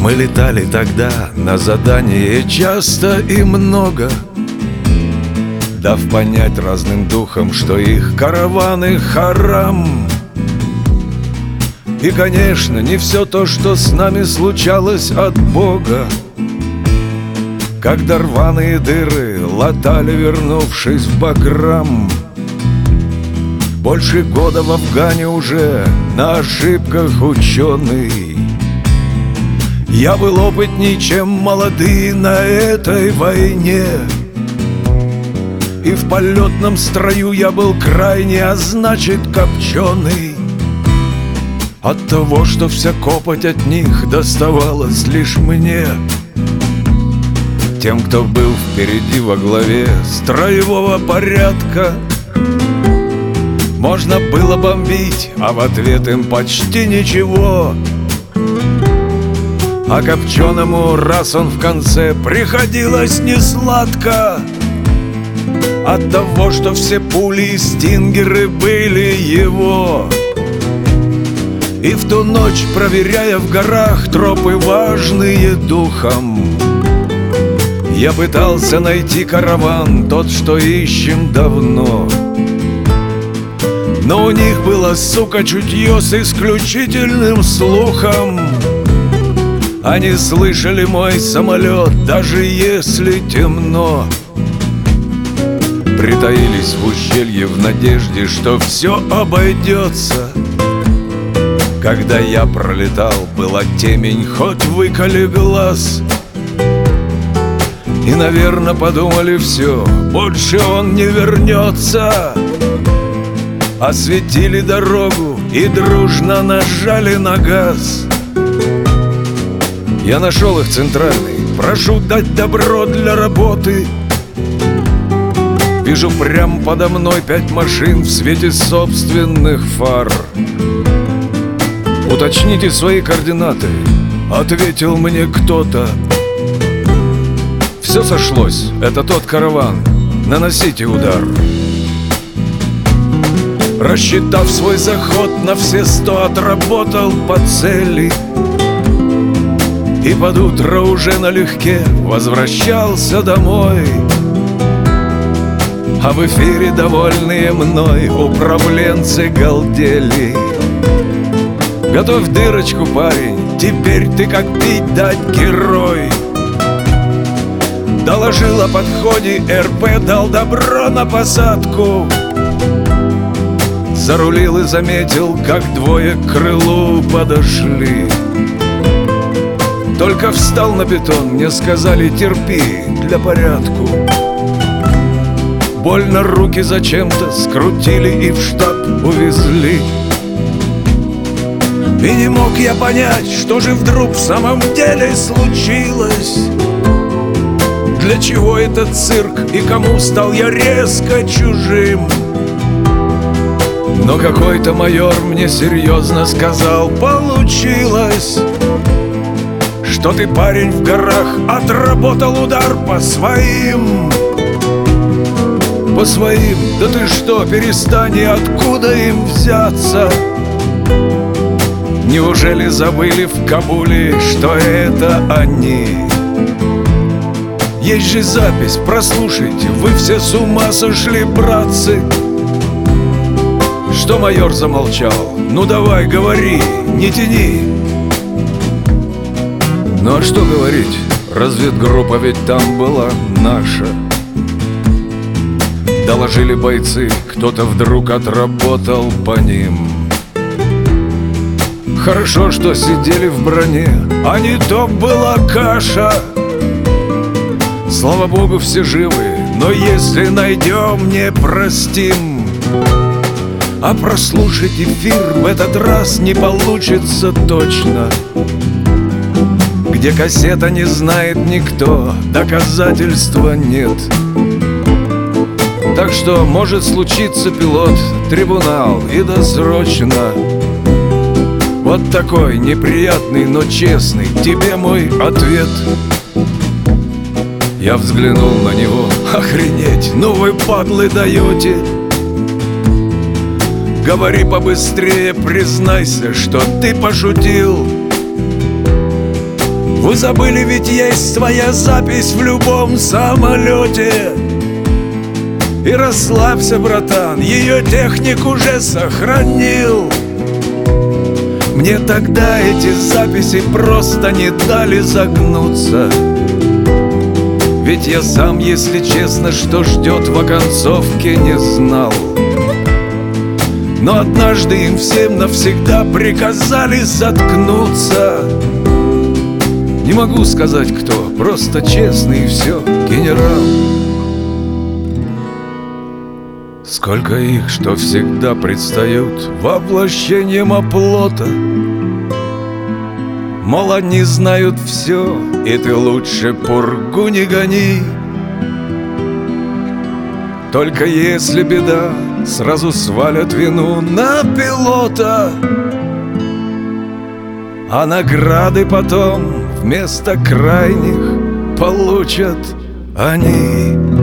Мы летали тогда на задание часто и много, дав понять разным духам, что их караваны харам. И, конечно, не все то, что с нами случалось от Бога, когда рваные дыры латали, вернувшись в Баграм. Больше года в Афгане уже на ошибках ученый. Я был опытней, чем молодые на этой войне, и в полетном строю я был крайне, а значит копченый, от того, что вся копоть от них доставалась лишь мне. Тем, кто был впереди во главе строевого порядка, можно было бомбить, а в ответ им почти ничего. А копченому, раз он в конце, приходилось несладко от того, что все пули и стингеры были его. И в ту ночь, проверяя в горах тропы, важные духом, я пытался найти караван, тот, что ищем давно. Но у них было, сука, чутье с исключительным слухом. Они слышали мой самолет, даже если темно. Притаились в ущелье в надежде, что все обойдется. Когда я пролетал, была темень, хоть выколи глаз. И, наверное, подумали: все, больше он не вернется. Осветили дорогу и дружно нажали на газ. Я нашел их центральный, прошу дать добро для работы. Вижу прямо подо мной 5 машин в свете собственных фар. «Уточните свои координаты», — ответил мне кто-то. «Все сошлось, это тот караван, наносите удар». Рассчитав свой заход на все 100, отработал по цели. И под утро уже налегке возвращался домой. А в эфире, довольные мной, управленцы галдели: «Готовь дырочку, парень, теперь ты как пить дать герой». Доложил о подходе РП, дал добро на посадку. Зарулил и заметил, как двое к крылу подошли. Только встал на бетон, мне сказали: терпи, для порядку. Больно руки зачем-то скрутили и в штаб увезли. И не мог я понять, что же вдруг в самом деле случилось. Для чего этот цирк и кому стал я резко чужим? Но какой-то майор мне серьезно сказал: получилось, что ты, парень, в горах отработал удар по своим. По своим? Да ты что, перестань, и откуда им взяться? Неужели забыли в Кабуле, что это они? Есть же запись, прослушайте, вы все с ума сошли, братцы. Что майор замолчал? Ну давай, говори, не тяни. Ну а что говорить? Разведгруппа ведь там была наша. Доложили бойцы, кто-то вдруг отработал по ним. Хорошо, что сидели в броне, а не то была каша. Слава богу, все живы, но если найдем, не простим. А прослушать эфир в этот раз не получится точно. Где кассета, не знает никто, доказательства нет. Так что может случиться, пилот, трибунал и досрочно. Вот такой неприятный, но честный тебе мой ответ. Я взглянул на него: охренеть, ну вы, падлы, даете. Говори побыстрее, признайся, что ты пошутил. Вы забыли, ведь есть своя запись в любом самолете. И расслабься, братан, ее техник уже сохранил. Мне тогда эти записи просто не дали загнуться. Ведь я сам, если честно, что ждет в оконцовке, не знал. Но однажды им всем навсегда приказали заткнуться. Не могу сказать кто, просто честный и все, генерал. Сколько их, что всегда предстают воплощением оплота. Мол, они знают все, и ты лучше пургу не гони. Только если беда, сразу свалят вину на пилота. А награды потом вместо крайних получат они.